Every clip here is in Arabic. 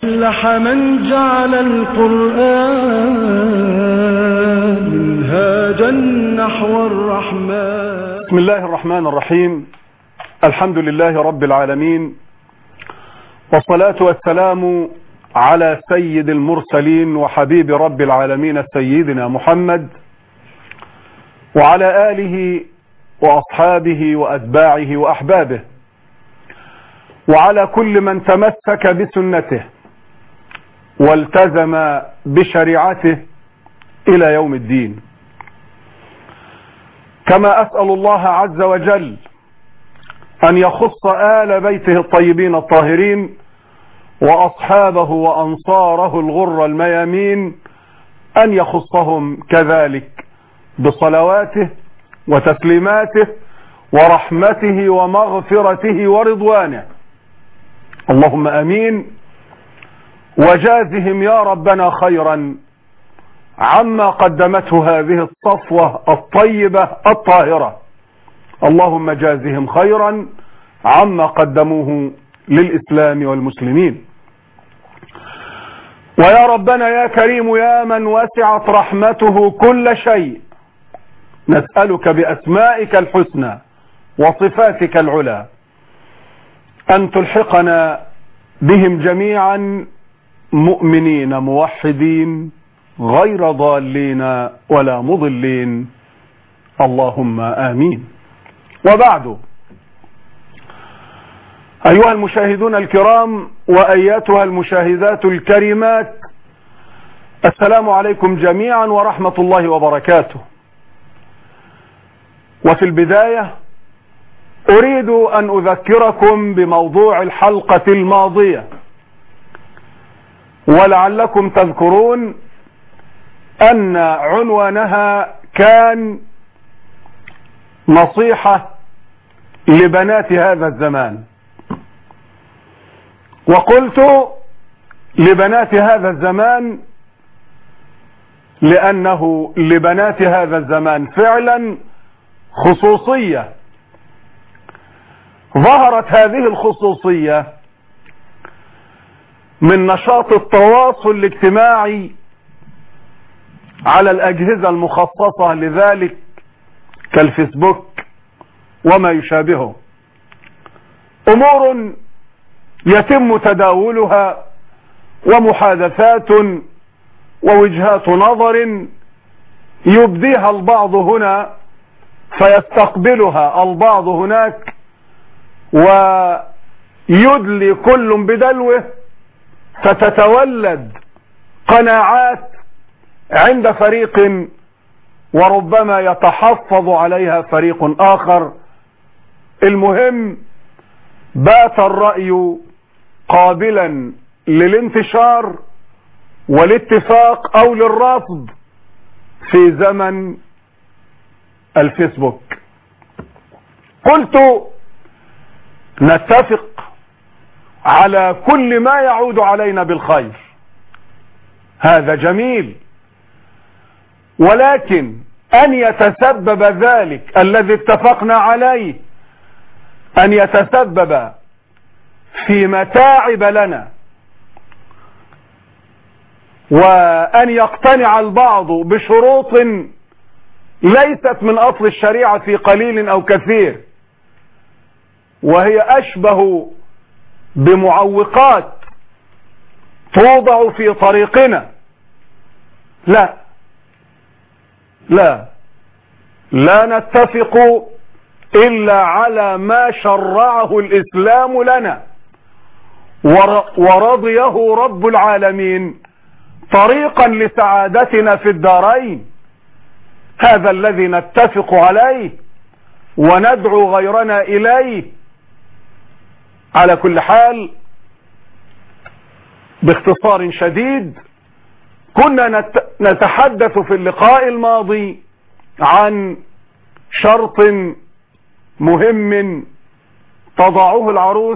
أفلح من جعل القرآن منهاجا نحو الرحمن. بسم الله الرحمن الرحيم. الحمد لله رب العالمين، والصلاة والسلام على سيد المرسلين وحبيب رب العالمين سيدنا محمد وعلى آله وأصحابه وأتباعه وأحبابه وعلى كل من تمسك بسنته والتزم بشريعته إلى يوم الدين. كما أسأل الله عز وجل أن يخص آل بيته الطيبين الطاهرين وأصحابه وأنصاره الغر الميامين، أن يخصهم كذلك بصلواته وتسليماته ورحمته ومغفرته ورضوانه، اللهم أمين. وجازهم يا ربنا خيرا عما قدمته هذه الصفوة الطيبة الطاهرة، اللهم جازهم خيرا عما قدموه للإسلام والمسلمين. ويا ربنا يا كريم يا من وسعت رحمته كل شيء، نسألك بأسمائك الحسنى وصفاتك العلى أن تلحقنا بهم جميعا مؤمنين موحدين غير ضالين ولا مضلين، اللهم آمين. وبعد، أيها المشاهدون الكرام وأياتها المشاهدات الكريمات، السلام عليكم جميعا ورحمة الله وبركاته. وفي البداية أريد أن أذكركم بموضوع الحلقة الماضية، ولعلكم تذكرون أن عنوانها كان نصيحة لبنات هذا الزمان. وقلت لبنات هذا الزمان لأنه لبنات هذا الزمان فعلا خصوصية. ظهرت هذه الخصوصية من نشاط التواصل الاجتماعي على الأجهزة المخصصة لذلك كالفيسبوك وما يشابهه، أمور يتم تداولها ومحادثات ووجهات نظر يبديها البعض هنا فيستقبلها البعض هناك، ويدلي كل بدلوه، فتتولد قناعات عند فريق وربما يتحفظ عليها فريق آخر. المهم بات الرأي قابلا للانتشار والاتفاق أو للرفض في زمن الفيسبوك. قلت نتفق على كل ما يعود علينا بالخير، هذا جميل، ولكن أن يتسبب ذلك الذي اتفقنا عليه أن يتسبب في متاعب لنا، وأن يقتنع البعض بشروط ليست من أصل الشريعة في قليل أو كثير، وهي أشبه بمعوقات توضع في طريقنا. لا لا لا نتفق إلا على ما شرعه الإسلام لنا ورضيه رب العالمين طريقا لسعادتنا في الدارين، هذا الذي نتفق عليه وندعو غيرنا إليه. على كل حال، باختصار شديد، كنا نتحدث في اللقاء الماضي عن شرط مهم تضعه العروس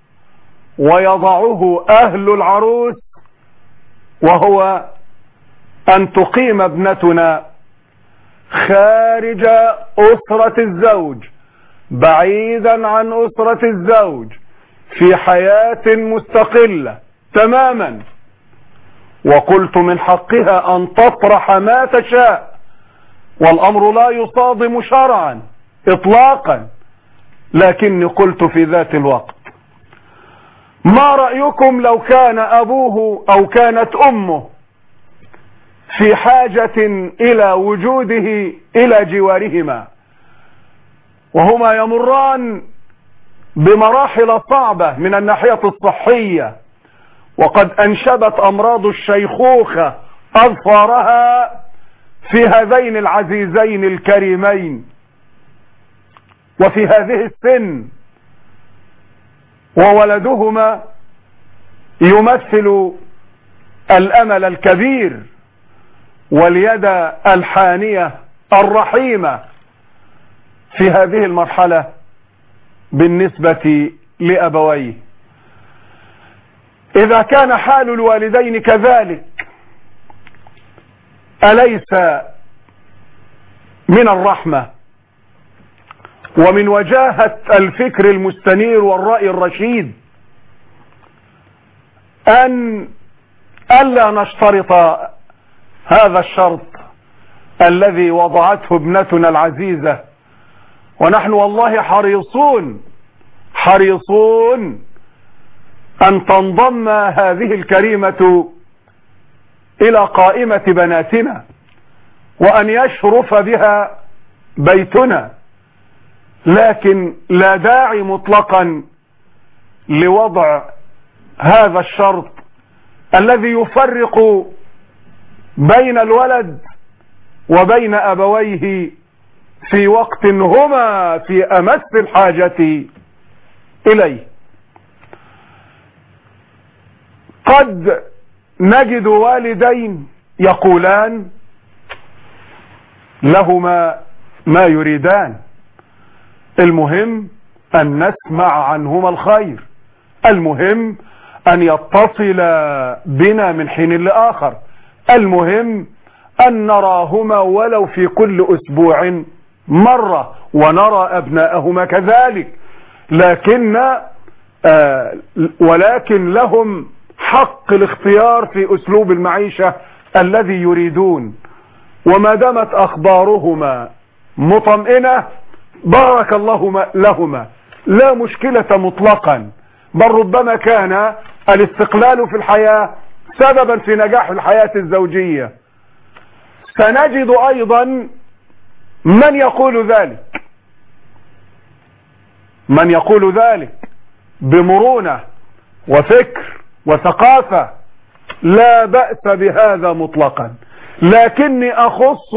ويضعه أهل العروس، وهو أن تقيم ابنتنا خارج أسرة الزوج، بعيدا عن أسرة الزوج، في حياة مستقلة تماما، وقلت من حقها أن تطرح ما تشاء، والأمر لا يصادم شرعا إطلاقا، لكني قلت في ذات الوقت: ما رأيكم لو كان أبوه أو كانت أمه في حاجة إلى وجوده إلى جوارهما، وهما يمران بمراحل صعبة من الناحية الصحية، وقد أنشبت أمراض الشيخوخة أظفارها في هذين العزيزين الكريمين وفي هذه السن، وولدهما يمثل الأمل الكبير واليد الحانية الرحيمة في هذه المرحلة بالنسبة لأبويه. إذا كان حال الوالدين كذلك، أليس من الرحمة ومن وجاهة الفكر المستنير والرأي الرشيد أن ألا نشترط هذا الشرط الذي وضعته ابنتنا العزيزة، ونحن والله حريصون أن تنضم هذه الكريمة إلى قائمة بناتنا وأن يشرف بها بيتنا، لكن لا داعي مطلقا لوضع هذا الشرط الذي يفرق بين الولد وبين أبويه في وقت هما في أمس الحاجة إليه. قد نجد والدين يقولان لهما ما يريدان، المهم أن نسمع عنهما الخير، المهم أن يتصل بنا من حين لآخر، المهم أن نراهما ولو في كل أسبوع مرة، ونرى أبناءهما كذلك، ولكن لهم حق الاختيار في أسلوب المعيشة الذي يريدون، وما دامت أخبارهما مطمئنة بارك الله لهما، لا مشكلة مطلقا، بل ربما كان الاستقلال في الحياة سببا في نجاح الحياة الزوجية. سنجد أيضا من يقول ذلك بمرونة وفكر وثقافة، لا بأس بهذا مطلقا، لكني أخص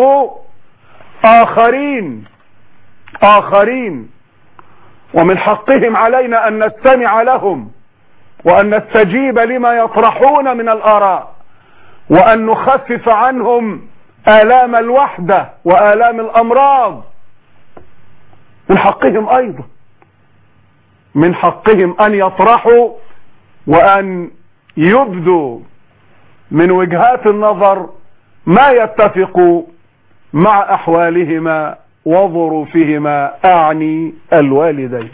آخرين ومن حقهم علينا أن نستمع لهم وأن نستجيب لما يطرحون من الآراء، وأن نخفف عنهم آلام الوحدة وآلام الأمراض. من حقهم أيضا، من حقهم أن يطرحوا وأن يبدوا من وجهات النظر ما يتفق مع أحوالهما وظروفهما، أعني الوالدين.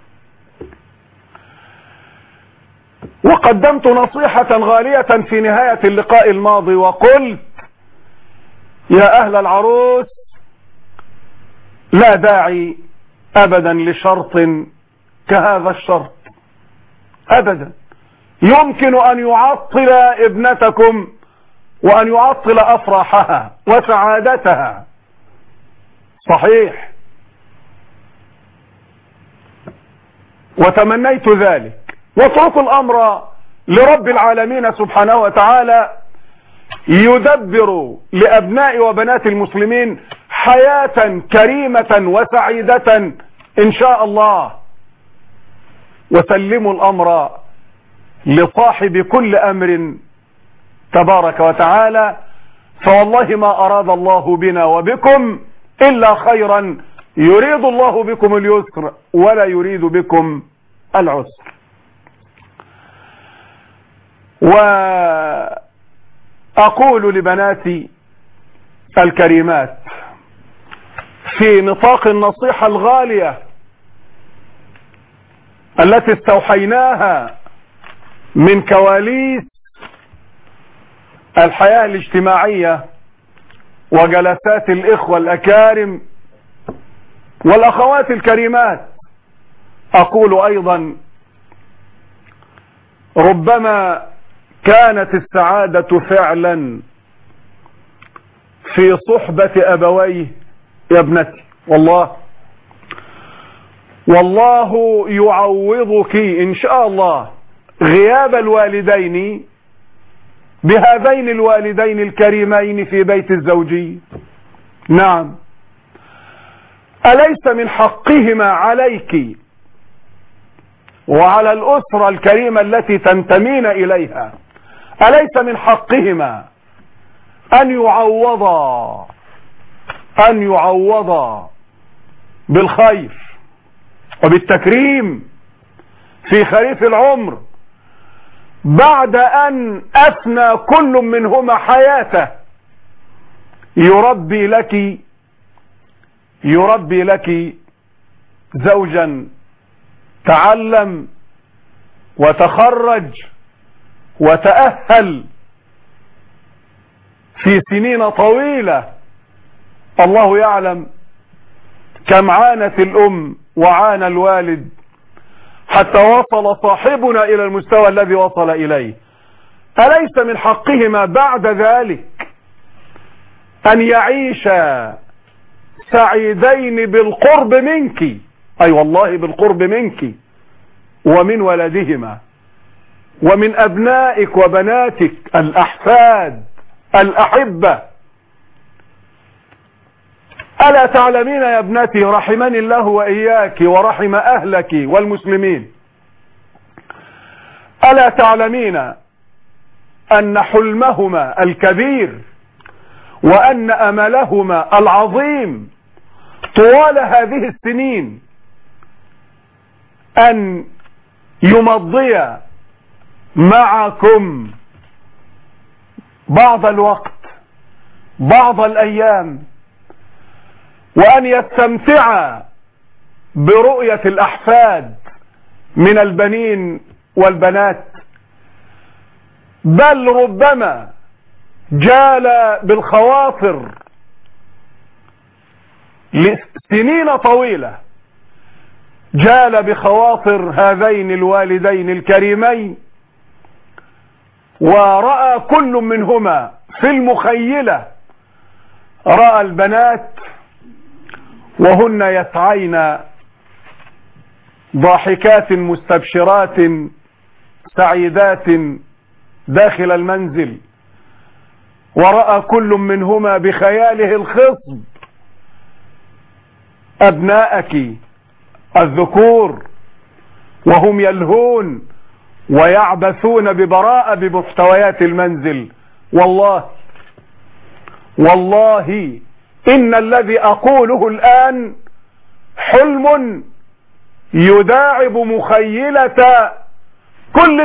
وقدمت نصيحة غالية في نهاية اللقاء الماضي وقلت: يا أهل العروس، لا داعي أبدا لشرط كهذا الشرط أبدا، يمكن أن يعطل ابنتكم وأن يعطل أفراحها وسعادتها، صحيح، وتمنيت ذلك، واتركوا الأمر لرب العالمين سبحانه وتعالى يدبر لأبناء وبنات المسلمين حياة كريمة وسعيدة إن شاء الله، وسلموا الأمر لصاحب كل أمر تبارك وتعالى، فوالله ما أراد الله بنا وبكم إلا خيرا، يريد الله بكم اليسر ولا يريد بكم العسر. وأقول لبناتي الكريمات في نطاق النصيحة الغالية التي استوحيناها من كواليس الحياة الاجتماعية وجلسات الإخوة الأكارم والأخوات الكريمات، أقول أيضا ربما كانت السعادة فعلا في صحبة أبويه يا ابنتي. والله يعوضك إن شاء الله غياب الوالدين بهذين الوالدين الكريمين في بيت الزوجية. نعم، أليس من حقهما عليك وعلى الأسرة الكريمة التي تنتمين إليها، أليس من حقهما أن يعوضا بالخير وبالتكريم في خريف العمر بعد أن أفنى كل منهما حياته يربي لك زوجا تعلم وتخرج وتأهل في سنين طويلة. الله يعلم كم عانت الأم وعانى الوالد حتى وصل صاحبنا إلى المستوى الذي وصل إليه. أليس من حقهما بعد ذلك أن يعيشا سعيدين بالقرب منك، أي والله بالقرب منك ومن ولدهما ومن أبنائك وبناتك الأحفاد الأحبة؟ ألا تعلمين يا ابنتي رحمني الله وإياك ورحم أهلك والمسلمين، ألا تعلمين أن حلمهما الكبير وأن أملهما العظيم طوال هذه السنين أن يمضي معكم بعض الوقت بعض الأيام وأن يستمتع برؤية الأحفاد من البنين والبنات، بل ربما جال بالخواطر لسنين طويلة، جال بخواطر هذين الوالدين الكريمين ورأى كل منهما في المخيلة، رأى البنات وهن يسعين ضاحكات مستبشرات سعيدات داخل المنزل، ورأى كل منهما بخياله الخصب أبناءك الذكور وهم يلهون ويعبثون ببراءة بمحتويات المنزل. والله إن الذي أقوله الآن حلم يداعب مخيلة كل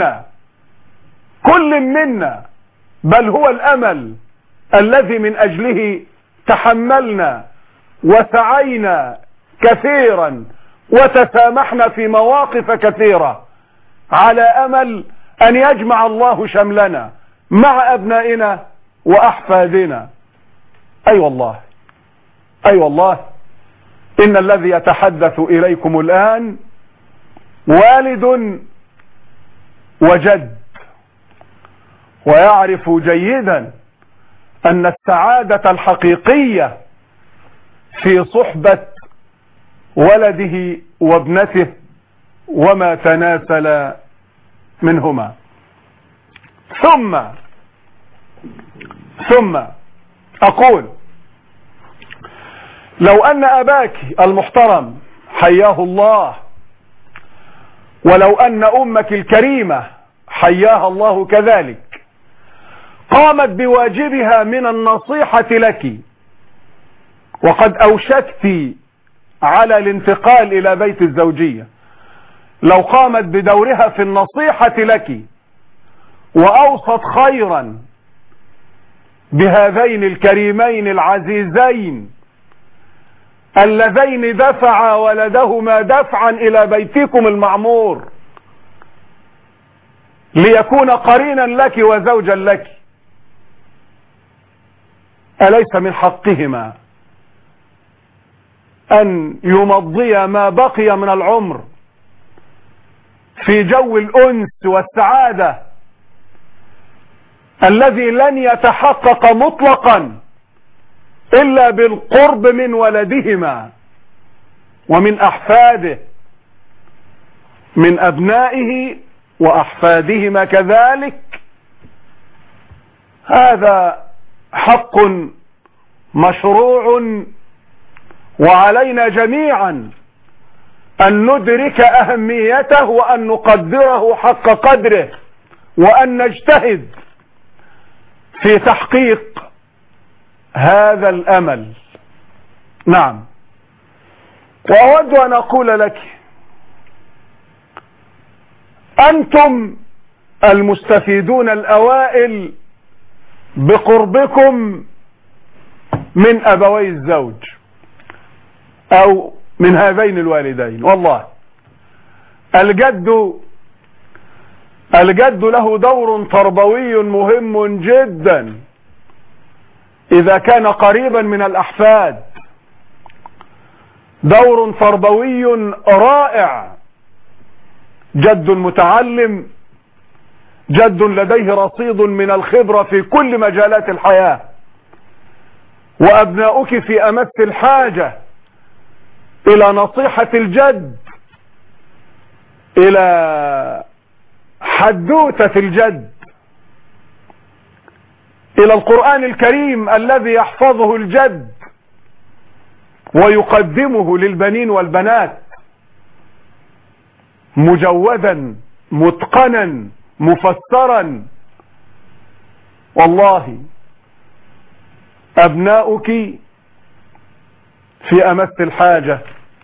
منا، بل هو الأمل الذي من أجله تحملنا وسعينا كثيرا وتسامحنا في مواقف كثيرة على أمل أن يجمع الله شملنا مع أبنائنا وأحفادنا. أي والله إن الذي يتحدث إليكم الآن والد وجد، ويعرف جيدا أن السعادة الحقيقية في صحبة ولده وابنته وما تناسل منهما. ثم أقول لو أن أباك المحترم حياه الله، ولو أن أمك الكريمة حياها الله كذلك قامت بواجبها من النصيحة لك، وقد أوشكت على الانتقال إلى بيت الزوجية، لو قامت بدورها في النصيحة لك وأوصت خيرا بهذين الكريمين العزيزين اللذين دفعا ولدهما دفعا إلى بيتكم المعمور، ليكون قرينا لك وزوجا لك، أليس من حقهما أن يمضي ما بقي من العمر في جو الأنس والسعادة الذي لن يتحقق مطلقا إلا بالقرب من ولدهما ومن أحفاده، من أبنائه وأحفادهما كذلك؟ هذا حق مشروع، وعلينا جميعا أن ندرك أهميته وأن نقدره حق قدره، وأن نجتهد في تحقيق هذا الأمل. نعم. وأود أن أقول لك أنتم المستفيدون الأوائل بقربكم من أبوي الزوج أو من هذين الوالدين. والله الجد له دور تربوي مهم جدا إذا كان قريبا من الأحفاد، دور تربوي رائع. جد متعلم، جد لديه رصيد من الخبرة في كل مجالات الحياة، وأبناؤك في أمس الحاجة إلى نصيحة الجد، إلى حدوتة الجد، إلى القرآن الكريم الذي يحفظه الجد ويقدمه للبنين والبنات مجودا متقنا مفسرا. والله أبناؤك في أمس الحاجة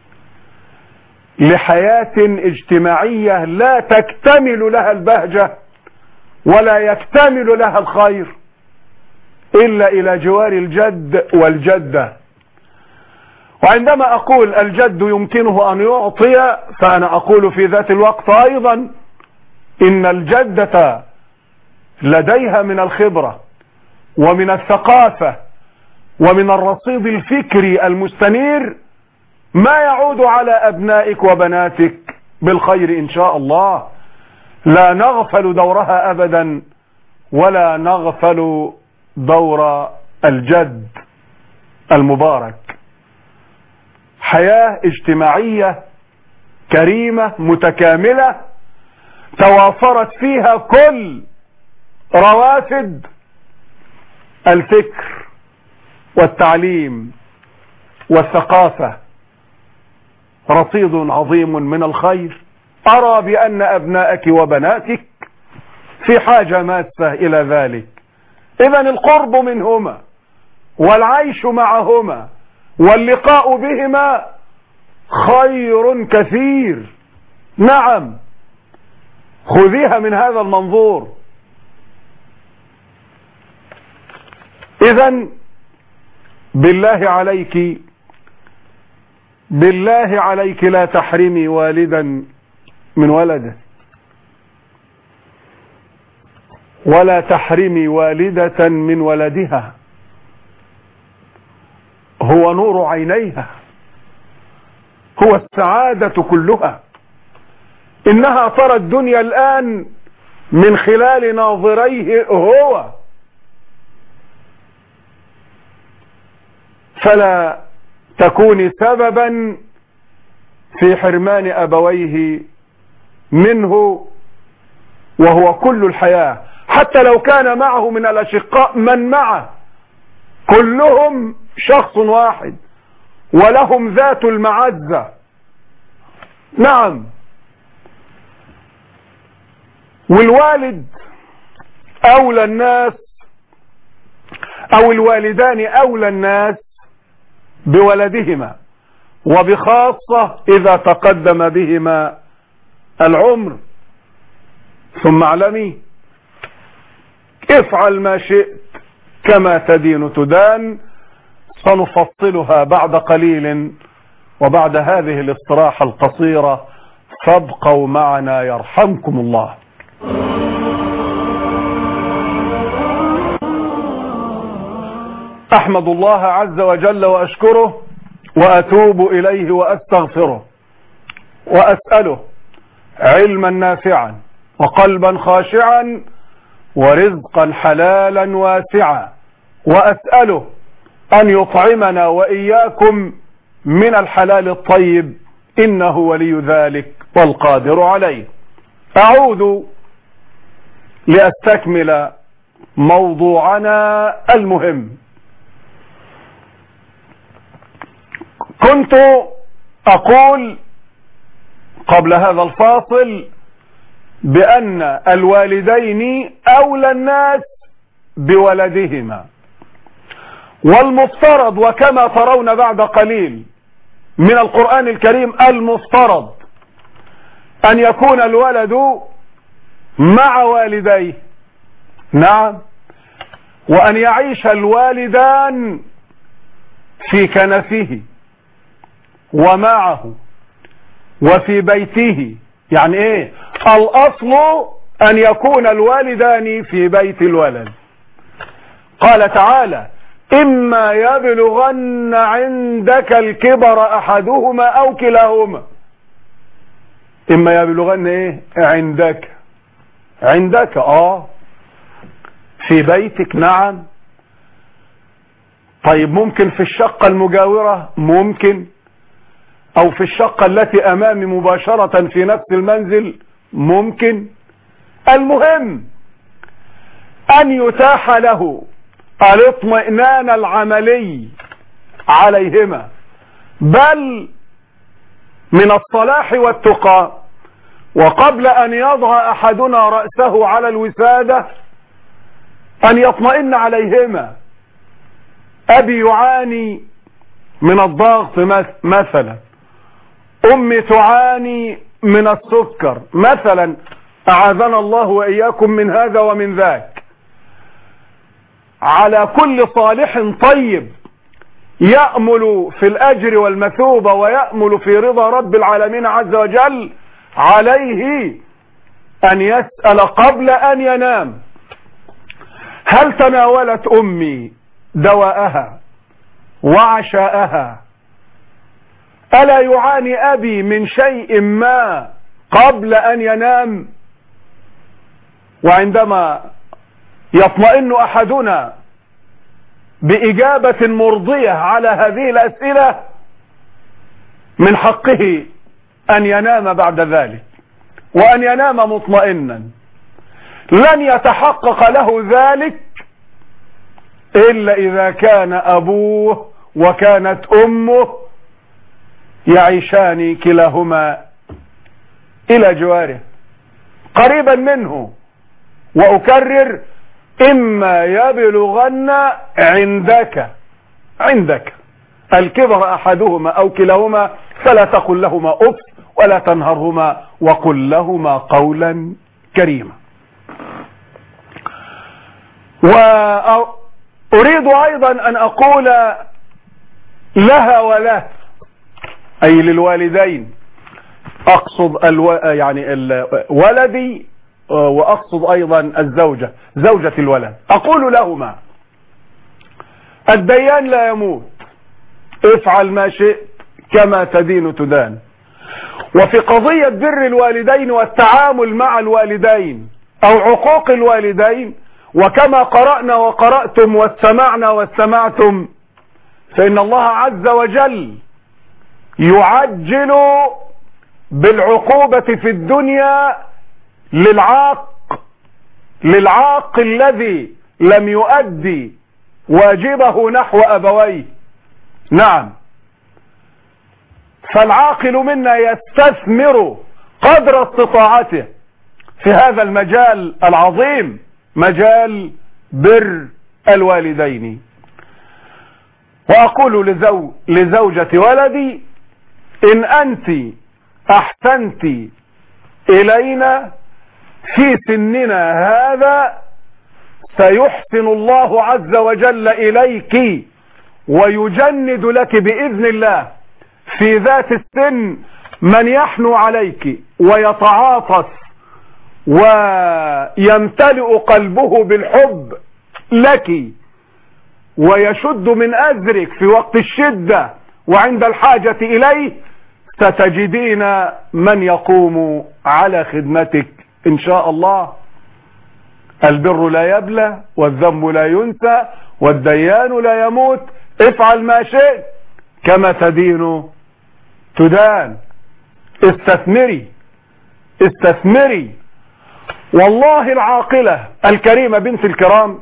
لحياة اجتماعية لا تكتمل لها البهجة ولا يكتمل لها الخير إلا إلى جوار الجد والجدة. وعندما أقول الجد يمكنه أن يعطي، فأنا أقول في ذات الوقت أيضا إن الجدة لديها من الخبرة ومن الثقافة ومن الرصيد الفكري المستنير ما يعود على أبنائك وبناتك بالخير إن شاء الله. لا نغفل دورها أبدا، ولا نغفل دور الجد المبارك. حياة اجتماعية كريمة متكاملة توافرت فيها كل روافد الفكر والتعليم والثقافة، رصيد عظيم من الخير. أرى بأن أبنائك وبناتك في حاجة ماسة إلى ذلك. إذن القرب منهما والعيش معهما واللقاء بهما خير كثير. نعم، خذيها من هذا المنظور. إذن بالله عليك لا تحرمي والدا من ولده، ولا تحرمي والدة من ولدها. هو نور عينيها، هو السعادة كلها. إنها ترى الدنيا الآن من خلال ناظريه هو، فلا تكوني سببا في حرمان أبويه منه وهو كل الحياة. حتى لو كان معه من الأشقاء من معه كلهم شخص واحد ولهم ذات المعزة. نعم، والوالد أولى الناس أو الوالدان أولى الناس بولدهما، وبخاصة إذا تقدم بهما العمر. ثم اعلمي افعل ما شئت كما تدين تدان. سنفصلها بعد قليل وبعد هذه الاستراحة القصيرة، فابقوا معنا يرحمكم الله. أحمد الله عز وجل وأشكره وأتوب إليه وأستغفره وأسأله علما نافعا وقلبا خاشعا ورزقا حلالا واسعا، وأسأله أن يطعمنا وإياكم من الحلال الطيب إنه ولي ذلك والقادر عليه. أعود لأستكمل موضوعنا المهم. كنت أقول قبل هذا الفاصل بأن الوالدين أولى الناس بولدهما، والمفترض وكما ترون بعد قليل من القرآن الكريم المفترض أن يكون الولد مع والديه، نعم، وأن يعيش الوالدان في كنفه ومعه وفي بيته. يعني ايه؟ الأصل أن يكون الوالدان في بيت الولد. قال تعالى: إما يبلغن عندك الكبر أحدهما أو كلاهما. إما يبلغن ايه؟ عندك في بيتك، نعم. طيب ممكن في الشقة المجاورة، ممكن، أو في الشقة التي أمامي مباشرة في نفس المنزل، ممكن. المهم أن يتاح له الاطمئنان العملي عليهما، بل من الصلاح والتقى وقبل أن يضع أحدنا رأسه على الوسادة أن يطمئن عليهما. أبي يعاني من الضغط مثلا، أمي تعاني من السكر مثلا، أعاذنا الله وإياكم من هذا ومن ذاك. على كل صالح طيب يأمل في الأجر والمثوبة ويأمل في رضا رب العالمين عز وجل عليه أن يسأل قبل أن ينام: هل تناولت أمي دواءها وعشاءها؟ ألا يعاني أبي من شيء ما قبل أن ينام؟ وعندما يطمئن أحدنا بإجابة مرضية على هذه الأسئلة من حقه أن ينام بعد ذلك، وأن ينام مطمئنا. لن يتحقق له ذلك إلا إذا كان أبوه وكانت أمه يعيشان كلاهما إلى جواره قريبا منه. وأكرر: إما يبلغن عندك الكبر أحدهما أو كلاهما فلا تقل لهما أف ولا تنهرهما وقل لهما قولا كريما. وأريد أيضا أن أقول لها وله، أي للوالدين، أقصد يعني ولدي، وأقصد أيضا الزوجة، زوجة الولد. أقول لهما: الديان لا يموت، افعل ما شئت كما تدين تدان. وفي قضية بر الوالدين والتعامل مع الوالدين أو عقوق الوالدين، وكما قرأنا وقرأتم واستمعنا واستمعتم، فإن الله عز وجل يعجل بالعقوبة في الدنيا للعاق الذي لم يؤدي واجبه نحو أبويه. نعم، فالعاقل منا يستثمر قدر استطاعته في هذا المجال العظيم، مجال بر الوالدين. وأقول لزوجة ولدي: إن أنت أحسنت إلينا في سننا هذا سيحسن الله عز وجل إليك ويجند لك بإذن الله في ذات السن من يحنو عليك ويتعاطف ويمتلئ قلبه بالحب لك ويشد من أزرك في وقت الشدة وعند الحاجة إليه، ستجدين من يقوم على خدمتك إن شاء الله. البر لا يبلى والذنب لا ينسى والديان لا يموت. افعل ما شئت كما تدين تدان. استثمري. والله العاقلة الكريمة بنت الكرام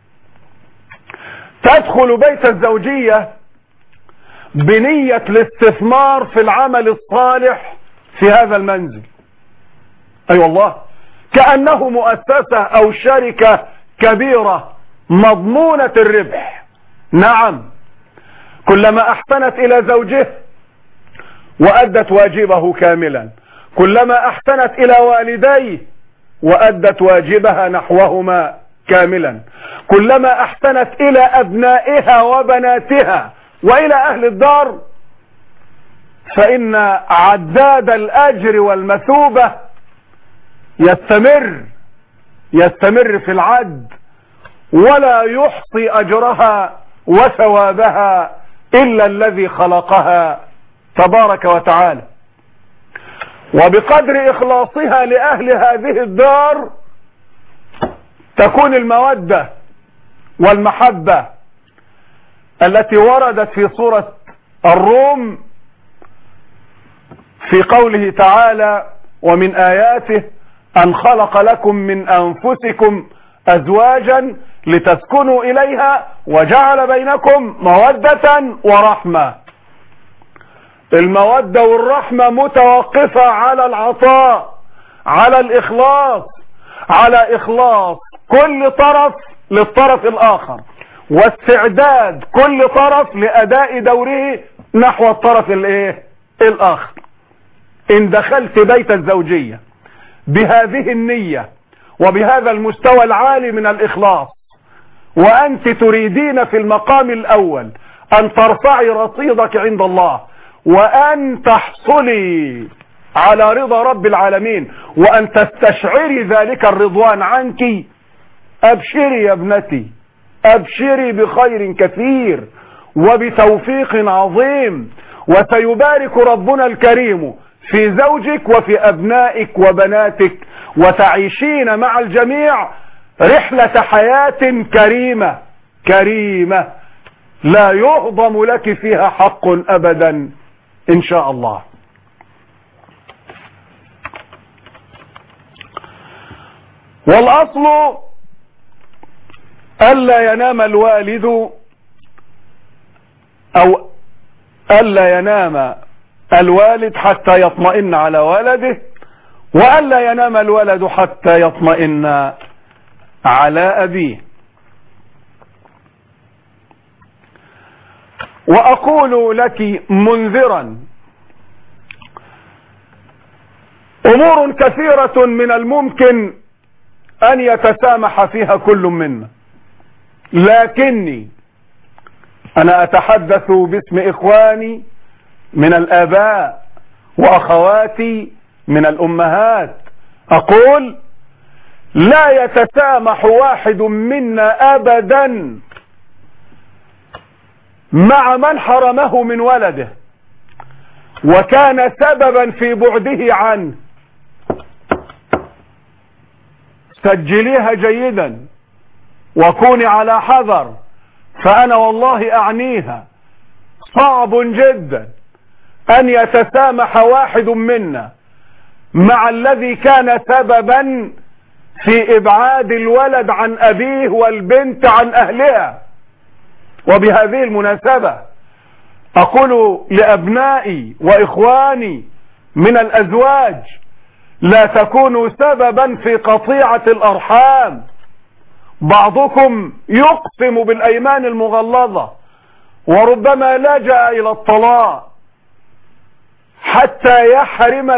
تدخل بيت الزوجية بنية الاستثمار في العمل الصالح في هذا المنزل. أي والله، كأنه مؤسسة أو شركة كبيرة مضمونة الربح. نعم، كلما أحسنت إلى زوجه وأدت واجبه كاملا، كلما أحسنت إلى والديه وأدت واجبها نحوهما كاملا، كلما أحسنت إلى أبنائها وبناتها وإلى أهل الدار، فإن عداد الأجر والمثوبة يستمر في العد، ولا يحصي أجرها وثوابها إلا الذي خلقها تبارك وتعالى. وبقدر إخلاصها لأهل هذه الدار تكون المودة والمحبة التي وردت في سورة الروم في قوله تعالى: ومن آياته أن خلق لكم من أنفسكم أزواجا لتسكنوا إليها وجعل بينكم مودة ورحمة. المودة والرحمة متوقفة على العطاء، على الإخلاص، على إخلاص كل طرف للطرف الآخر، واستعداد كل طرف لأداء دوره نحو الطرف الآخر. إن دخلت بيت الزوجية بهذه النية وبهذا المستوى العالي من الإخلاص، وأنت تريدين في المقام الأول أن ترفعي رصيدك عند الله، وأن تحصلي على رضا رب العالمين، وأن تستشعري ذلك الرضوان عنك، أبشري يا ابنتي، أبشري بخير كثير وبتوفيق عظيم، وسيبارك ربنا الكريم في زوجك وفي أبنائك وبناتك، وتعيشين مع الجميع رحلة حياة كريمة لا يهضم لك فيها حق أبدا إن شاء الله. والأصل ألا ينام الوالد أو ألا ينام الوالد حتى يطمئن على ولده، وألا ينام الولد حتى يطمئن على أبيه. وأقول لك منذرا: أمور كثيرة من الممكن أن يتسامح فيها كل منا، لكني أنا أتحدث باسم إخواني من الآباء وأخواتي من الأمهات. أقول: لا يتسامح واحد منا أبدا مع من حرمه من ولده وكان سببا في بعده عنه. سجليها جيدا وكوني على حذر، فأنا والله أعنيها. صعب جدا أن يتسامح واحد منا مع الذي كان سببا في إبعاد الولد عن أبيه والبنت عن أهلها. وبهذه المناسبة أقول لأبنائي وإخواني من الأزواج: لا تكونوا سببا في قطيعة الأرحام. بعضكم يقسم بالأيمان المغلظة وربما لجأ إلى الطلاق حتى يحرم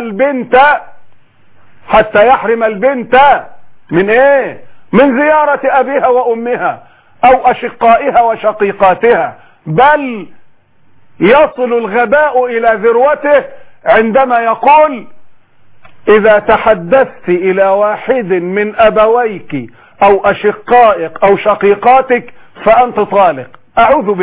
البنت من ايه؟ من زيارة أبيها وأمها أو أشقائها وشقيقاتها، بل يصل الغباء إلى ذروته عندما يقول: إذا تحدثت إلى واحد من أبويك أو أشقائك أو شقيقاتك فأنت طالق. أعوذ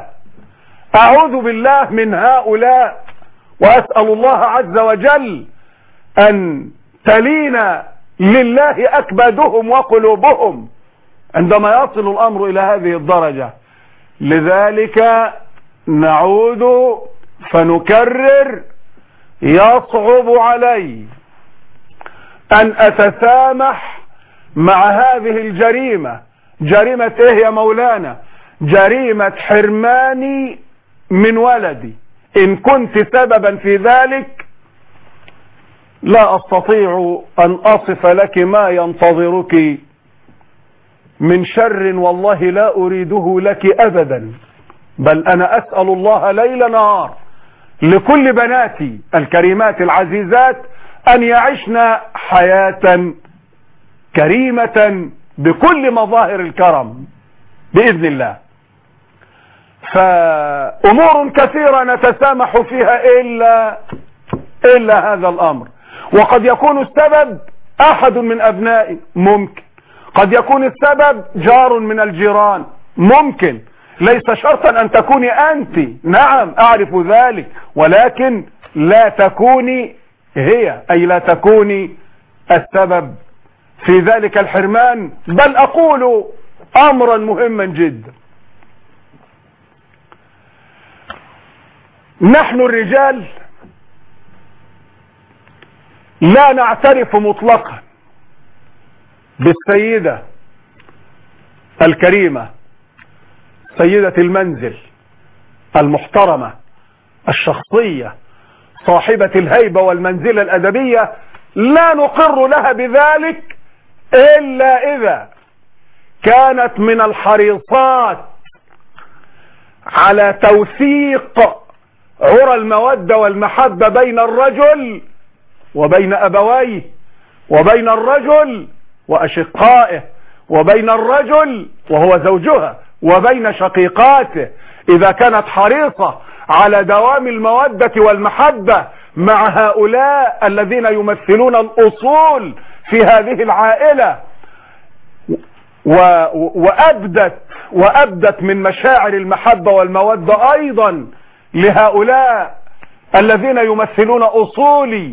بالله من هؤلاء، وأسأل الله عز وجل أن تلين لله أكبادهم وقلوبهم عندما يصل الأمر إلى هذه الدرجة. لذلك نعود فنكرر: يصعب علي أن أتسامح مع هذه الجريمة. جريمة إيه يا مولانا؟ جريمة حرماني من ولدي. إن كنت سببا في ذلك لا أستطيع أن أصف لك ما ينتظرك من شر، والله لا أريده لك أبدا، بل أنا أسأل الله ليل نهار لكل بناتي الكريمات العزيزات أن يعشن حياة كريمة بكل مظاهر الكرم بإذن الله. فأمور كثيرة نتسامح فيها إلا هذا الأمر. وقد يكون السبب أحد من أبنائي، ممكن. قد يكون السبب جار من الجيران، ممكن. ليس شرطا أن تكوني أنت، نعم أعرف ذلك، ولكن لا تكوني هي، أي لا تكوني السبب في ذلك الحرمان. بل أقول أمرا مهما جدا: نحن الرجال لا نعترف مطلقا بالسيدة الكريمة، سيدة المنزل المحترمة الشخصية صاحبة الهيبة والمنزلة الأدبية، لا نقر لها بذلك إلا إذا كانت من الحريصات على توثيق عرى المودة والمحبة بين الرجل وبين أبويه، وبين الرجل وأشقائه، وبين الرجل وهو زوجها، وبين شقيقاته. إذا كانت حريصة على دوام المودة والمحبة مع هؤلاء الذين يمثلون الأصول في هذه العائلة، وأبدت من مشاعر المحبة والمودة أيضا لهؤلاء الذين يمثلون أصولي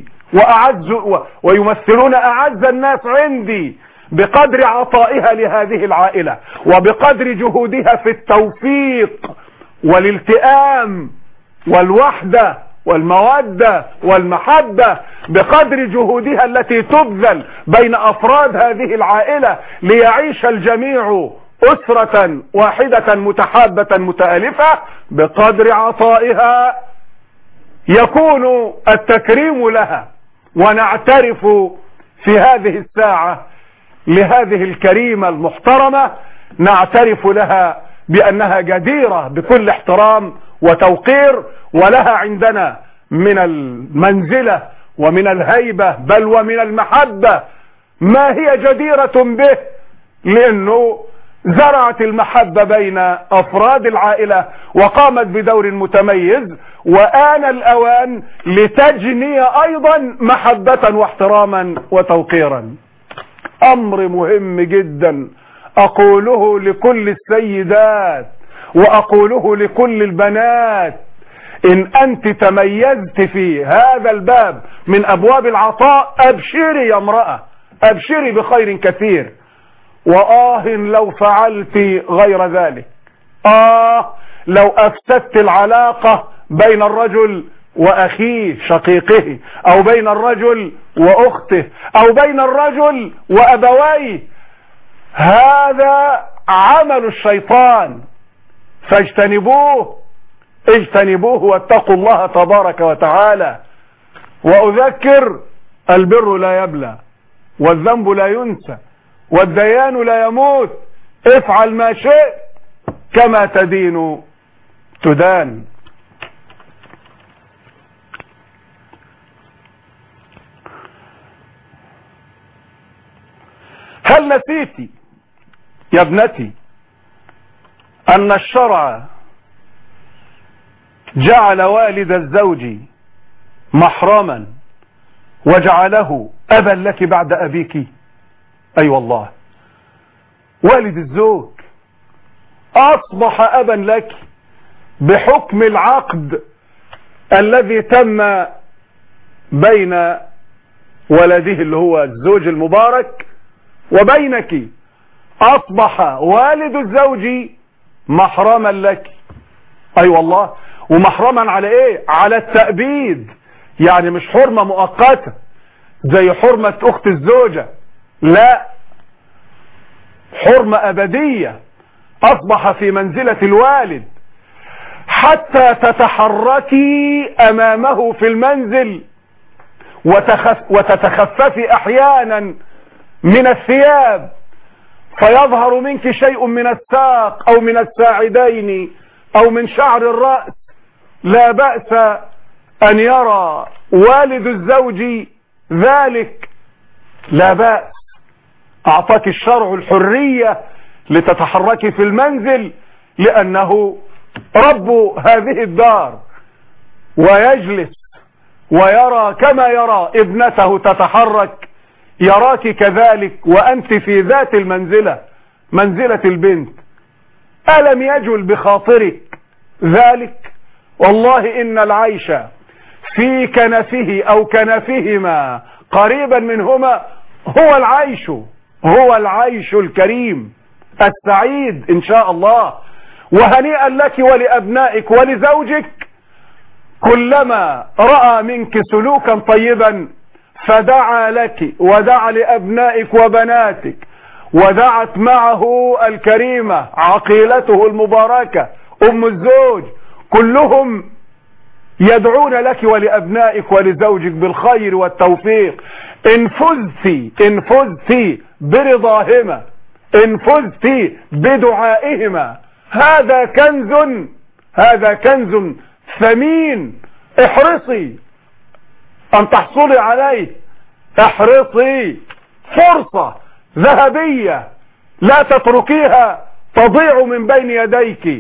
ويمثلون أعز الناس عندي، بقدر عطائها لهذه العائلة وبقدر جهودها في التوفيق والالتئام والوحدة والمودة والمحبة، بقدر جهودها التي تبذل بين أفراد هذه العائلة ليعيش الجميع أسرة واحدة متحابة متآلفة، بقدر عطائها يكون التكريم لها. ونعترف في هذه الساعة لهذه الكريمة المحترمة، نعترف لها بأنها جديرة بكل احترام وتوقير، ولها عندنا من المنزلة ومن الهيبة بل ومن المحبة ما هي جديرة به، لأنه زرعت المحبة بين أفراد العائلة وقامت بدور متميز، وآن الأوان لتجني أيضا محبة واحتراما وتوقيرا. أمر مهم جدا أقوله لكل السيدات وأقوله لكل البنات: إن أنت تميزت في هذا الباب من أبواب العطاء، أبشري يا امرأة، أبشري بخير كثير. لو فعلت غير ذلك، لو أفسدت العلاقة بين الرجل وأخيه شقيقه، أو بين الرجل وأخته، أو بين الرجل وأبويه، هذا عمل الشيطان، فاجتنبوه واتقوا الله تبارك وتعالى. وأذكر: البر لا يبلى، والذنب لا ينسى، والديان لا يموت. افعل ما شئت كما تدين تدان. هل نسيتي يا ابنتي أن الشرع جعل والد الزوج محرما وجعله أبا لك بعد أبيك؟ أي والله، والد الزوج أصبح أبا لك بحكم العقد الذي تم بين ولده اللي هو الزوج المبارك وبينك. أصبح والد الزوج محرما لك. أي والله. ومحرما على إيه؟ على التأبيد. يعني مش حرمة مؤقتة زي حرمة أخت الزوجة، لا، حرمة أبدية. أصبح في منزلة الوالد حتى تتحركي أمامه في المنزل وتتخففي أحيانا من الثياب فيظهر منك شيء من الساق أو من الساعدين أو من شعر الرأس. لا بأس أن يرى والد الزوج ذلك، لا بأس. أعطاك الشرع الحرية لتتحركي في المنزل لأنه رب هذه الدار، ويجلس ويرى كما يرى ابنته تتحرك، يراك كذلك وأنت في ذات المنزلة، منزلة البنت. ألم يجل بخاطرك ذلك؟ والله إن العيش في كنفه أو كنفهما قريبا منهما هو العيش الكريم السعيد إن شاء الله. وهنيئا لك ولأبنائك ولزوجك، كلما رأى منك سلوكا طيبا فدعا لك ودعا لأبنائك وبناتك، ودعت معه الكريمة عقيلته المباركة أم الزوج، كلهم يدعون لك ولأبنائك ولزوجك بالخير والتوفيق. إن فزت برضاهما، إن فزت بدعائهما، هذا كنز ثمين. احرصي أن تحصلي عليه، احرصي، فرصة ذهبية لا تتركيها تضيع من بين يديك.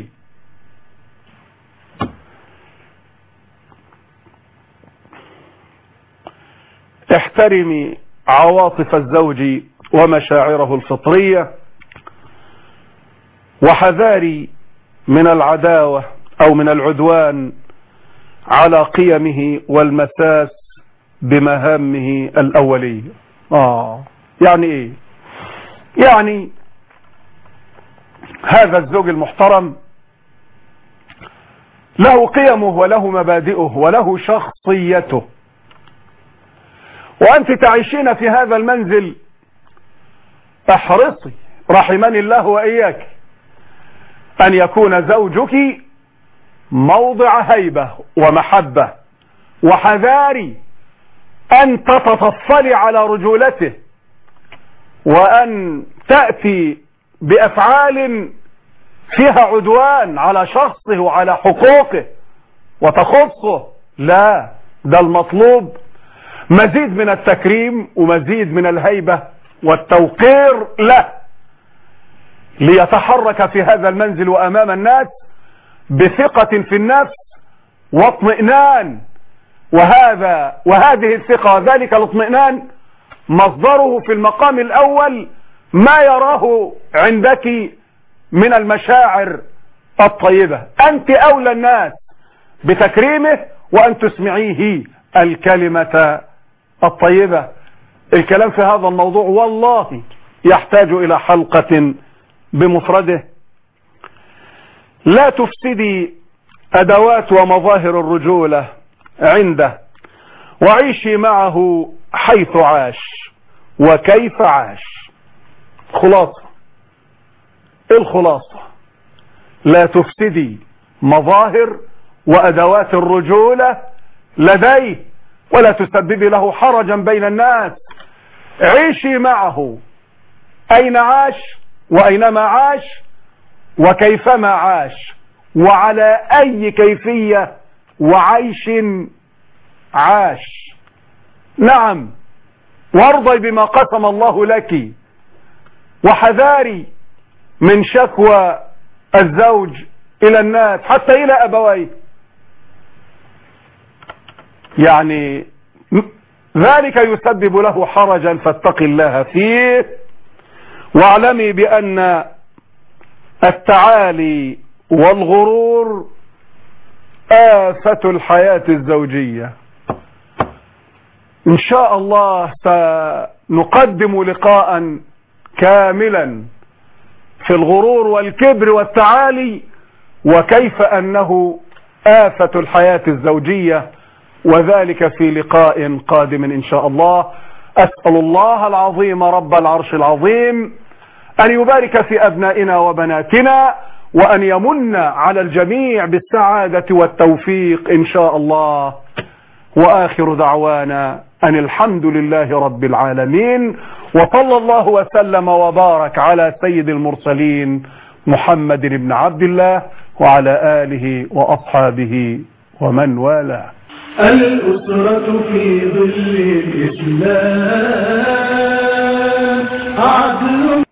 احترمي عواطف الزوج ومشاعره الفطرية، وحذاري من العداوة أو من العدوان على قيمه والمساس بمهامه الأولية. يعني إيه؟ يعني هذا الزوج المحترم له قيمه وله مبادئه وله شخصيته، وأنت تعيشين في هذا المنزل. احرصي رحمني الله وإياك أن يكون زوجك موضع هيبة ومحبة، وحذاري أن تتطفلي على رجولته وأن تأتي بأفعال فيها عدوان على شخصه وعلى حقوقه وتخصه. لا، ده المطلوب مزيد من التكريم ومزيد من الهيبة والتوقير له، ليتحرك في هذا المنزل وأمام الناس بثقة في النفس واطمئنان. وهذه الثقة، ذلك الاطمئنان، مصدره في المقام الأول ما يراه عندك من المشاعر الطيبة. أنت أولى الناس بتكريمه وأن تسمعيه الكلمة الطيبة. الكلام في هذا الموضوع والله يحتاج إلى حلقة بمفرده. لا تفسدي أدوات ومظاهر الرجولة عنده، وعيشي معه حيث عاش وكيف عاش. خلاصة، الخلاصة لا تفسدي مظاهر وأدوات الرجولة لديه، ولا تسببي له حرجا بين الناس. عيشي معه أين عاش وأينما عاش وكيفما عاش وعلى أي كيفية وعيش عاش. نعم، وارضي بما قسم الله لك، وحذاري من شكوى الزوج إلى الناس حتى إلى أبويه. يعني ذلك يسبب له حرجا، فاتقي الله فيه، واعلمي بأن التعالي والغرور آفة الحياة الزوجية. إن شاء الله سنقدم لقاء كاملا في الغرور والكبر والتعالي، وكيف أنه آفة الحياة الزوجية، وذلك في لقاء قادم إن شاء الله. أسأل الله العظيم رب العرش العظيم أن يبارك في أبنائنا وبناتنا، وأن يمن على الجميع بالسعادة والتوفيق إن شاء الله. وآخر دعوانا أن الحمد لله رب العالمين، وصلى الله وسلم وبارك على سيد المرسلين محمد بن عبد الله وعلى آله وأصحابه ومن والاه. الأسرة في ظل الإسلام عدل